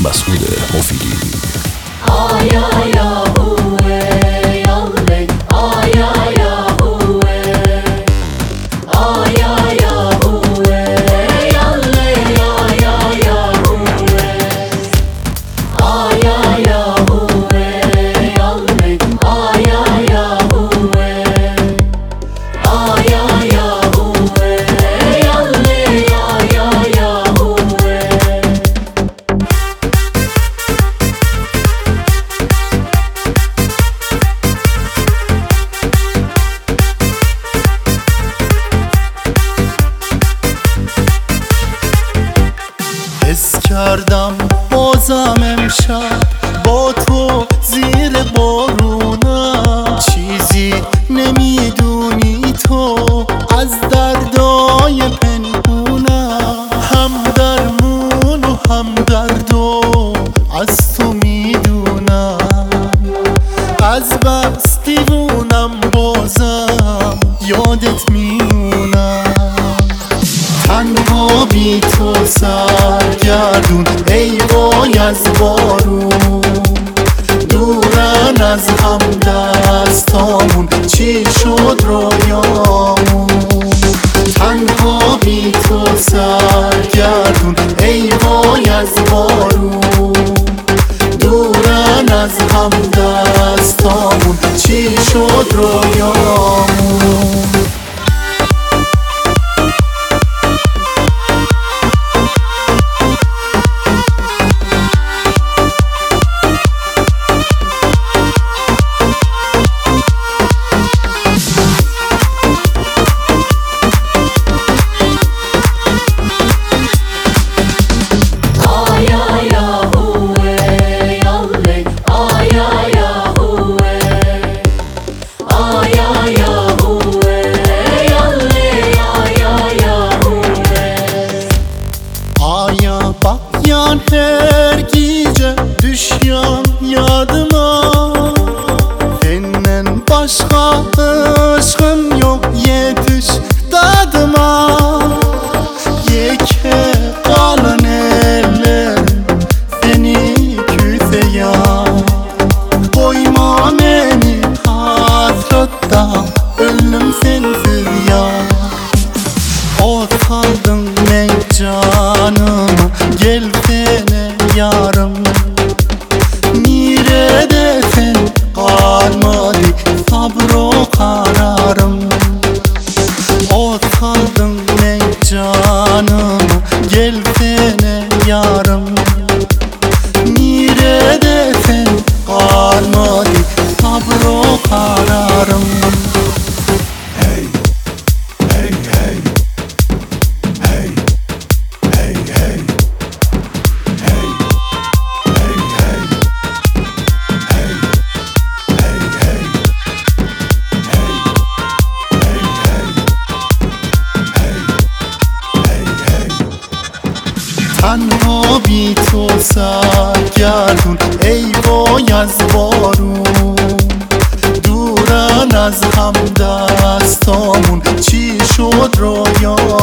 مسعود مفیدی. آیا یا هوه یاله آیا یا هوه آیا یا هوه یاله آیا یا هوه آیا یا هوه یاله آیا یا هوه آیا یا هوه یاله آیا یا هوه. حس کردم بازم امشب با تو زیر بارونم، چیزی نمیدونی تو از دردای پنهونم، هم درمون و هم دردو از تو میدونم، از بس دیوونم بازم یادت میمونم، تنها بی تو سرگردون ای وای از بارون، دورن از هم دستامون چی شد رویامون، تنها بی تو سرگردون ای وای از بارون، دورن از هم دستامون چی شد رویامون. Bakyan her gece düşyan yadıma, senden başka aşkım yok yetiş dadıma, yeke kalan eller seni küseye, koyma beni hasretta ölüm sensiz ya. O kaldın ne canım, gelsene yarım, neredesin kalmadı sabro kararım, o kaldın ne canım, gelsene yarım, neredesin kalmadı sabro kararım. Hey, hey, hey. Hey, hey, hey. Hey, hey, hey. Hey, hey, hey. Hey, hey, hey. Hey, hey, hey. تنها بی تو سرگردون ای وای از بارون، دورن از هم دستامون چی شد رویا.